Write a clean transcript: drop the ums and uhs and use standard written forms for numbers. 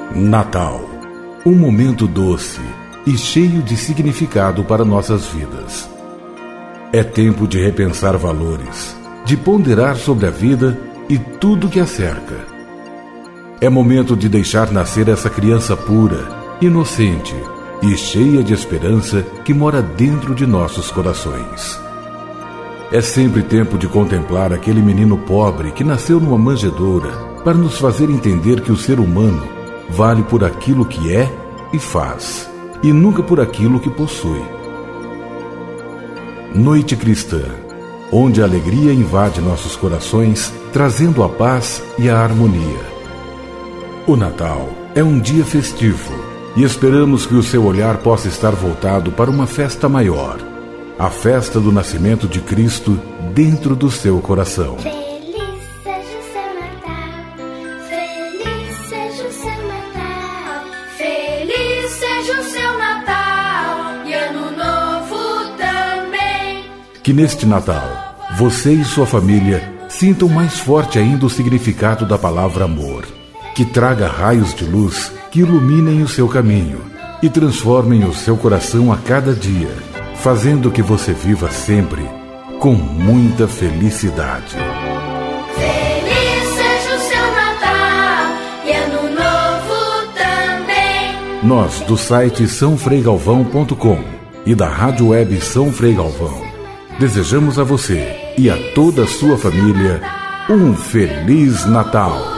Natal, um momento doce e cheio de significado para nossas vidas. É tempo de repensar valores, de ponderar sobre a vida e tudo que a cerca. É momento de deixar nascer essa criança pura, inocente e cheia de esperança que mora dentro de nossos corações. É sempre tempo de contemplar aquele menino pobre que nasceu numa manjedoura para nos fazer entender que o ser humano vale por aquilo que é e faz, e nunca por aquilo que possui. Noite cristã, onde a alegria invade nossos corações, trazendo a paz e a harmonia. O Natal é um dia festivo e esperamos que o seu olhar possa estar voltado para uma festa maior, a festa do nascimento de Cristo dentro do seu coração. Que neste Natal, você e sua família sintam mais forte ainda o significado da palavra amor, que traga raios de luz que iluminem o seu caminho e transformem o seu coração a cada dia, fazendo que você viva sempre com muita felicidade. Feliz seja o seu Natal e Ano Novo também. Nós, do site sãofreigalvão.com e da rádio web São Frei Galvão, desejamos a você e a toda a sua família um Feliz Natal.